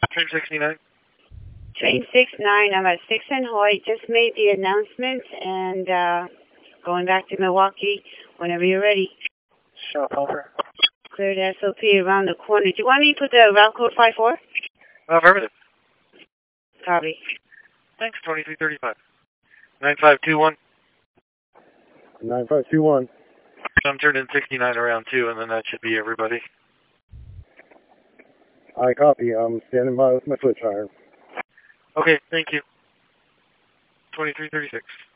Train 69. Train 69, I'm at 6 and Hoyt. Just made the announcement and going back to Milwaukee whenever you're ready. Shop over. Cleared SOP around the corner. Do you want me to put the route code 54? Affirmative. Copy. Thanks, 2335. 9521. 9521. I'm turning 69 around too, and then that should be everybody. I copy. I'm standing by with my switch iron. Okay, thank you. 2336.